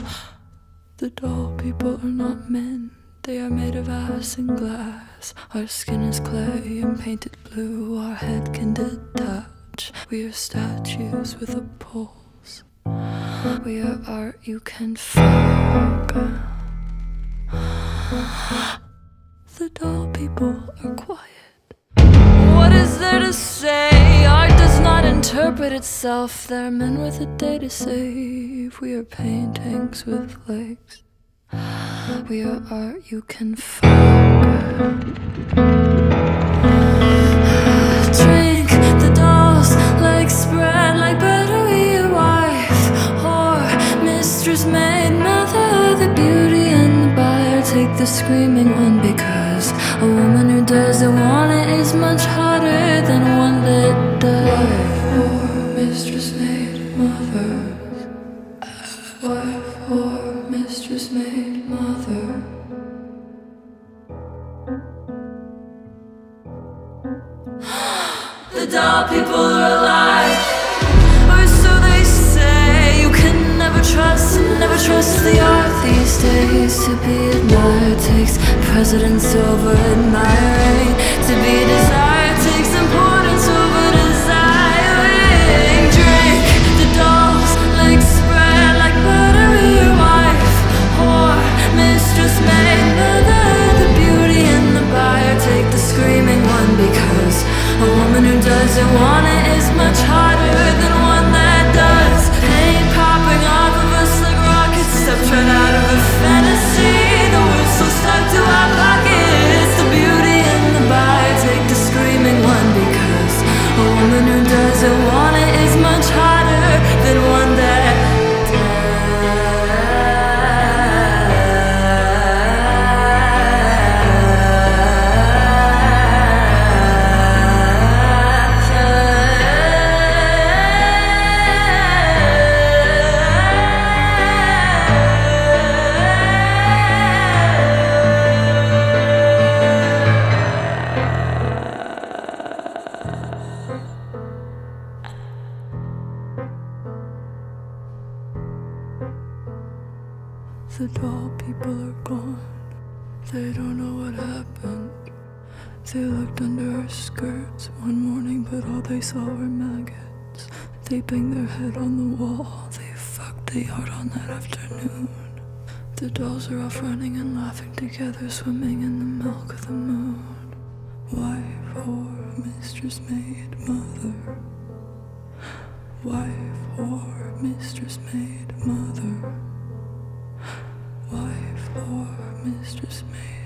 The doll people are not men, they are made of ice and glass. Our skin is clay and painted blue, our head can detach. We are statues with a pulse, we are art you can fuck. The doll people are quiet. What is there to say? Art does not interpret itself. There are men with a day to save. We are paintings with legs, we are art you can fuck. Drink the dolls like spread, like butter. We your wife, whore, mistress, maid, mother. The beauty and the buyer take the screaming one, because a woman who doesn't want it is much harder than one that does. Wife, whore, mistress, maid, mother. Wife, whore, mistress, maid, mother. The doll people are alive, or so they say. You can never trust the art these days. To be admired takes precedence over admiring. To be desired takes importance over desiring. Drink the dolls like spread, like butter. Your wife, whore, mistress, maid, mother. The beauty and the buyer take the screaming one, because a woman who doesn't want it is much harder than one that does. Paint popping off of us like rockets, stuff right out of a fantasy. The words so stuck to our pockets. The beauty and the buyer take the screaming one, because a woman who doesn't want it is much harder than one that the doll people are gone. They don't know what happened. They looked under our skirts one morning, but all they saw were maggots. They banged their head on the wall. They fucked the yard on that afternoon. The dolls are off running and laughing together, swimming in the milk of the moon. Wife, whore, mistress, maid, mother. Wife, whore, mistress, maid, mother. Wife, whore, mistress, maid.